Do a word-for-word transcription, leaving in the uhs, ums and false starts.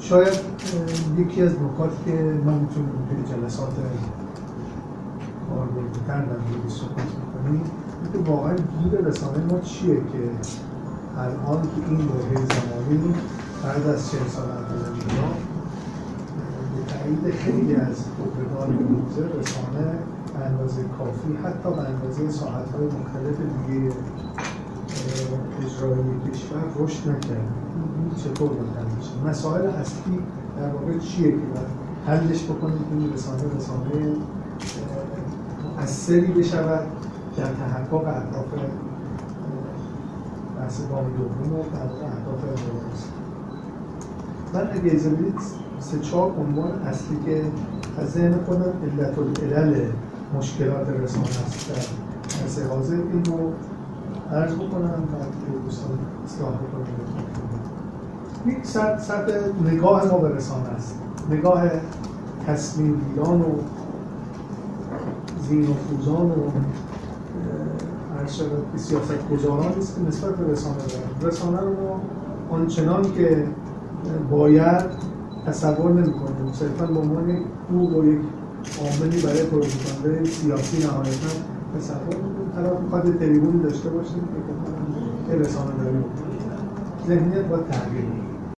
شاید یکی از نکاتی که ما میتونیم توی جلسات کاربردتر در موردش صحبت میکنیم اینکه واقعا گیر رسانه ما چیه که الان که این بحران زمانی بعد از چهل سال اول ایران به تایید خیلی از خبرگان حوزه رسانه به اندازه کافی حتی به اندازه ساعت‌های مختلف دیگه اجرایی کشور رشد نکرد. این چطور ممکن میشه؟ مسائل اصلی در واقع چیه که باید حلش بکنیم که این رسانه رسانه مؤثری بشود در تحقق اهداف بحث گام دوم و اهداف دولت. من اگه اجازه بدید سه چهار عنوان اصلی که از ذهن خودم علت العلل مشکلات رسانه است در عرصه حاضر این رو عرض بکنم بعد که دوستان اصلاح بکنم. یک سطح نگاه ما به رسانه است، نگاه تصمیم گیران و زین و خوزان و عرض شود که سیاست گذاران است که نسبت به رسانه دارن. رسانه رو ما آنچنان که باید تصور نمی کنیم، صرفا به عنوان یک حقوق و یک عاملی برای پروپاگاندای سیاسی نهایتاً تصور می‌کنیم. طرف می‌خواد تریبونی داشته باشیم که رسانه داریم. ذهنیت باید تغییر کنه.